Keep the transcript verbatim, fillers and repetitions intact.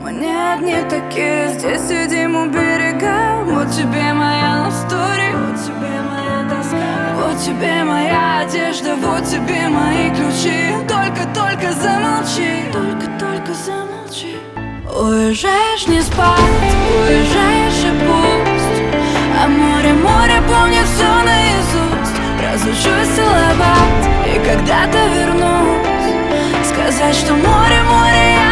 Мы не одни такие, здесь сидим у берега. Вот тебе моя love story, вот тебе моя тоска, вот тебе моя одежда, вот тебе мои ключи. Только-только замолчи, только-только замолчи. Уезжаешь не спать, уезжаешь и пусть, а море, море помнит все наизусть. Разучусь целовать и когда-то вернусь, сказать, что море, море я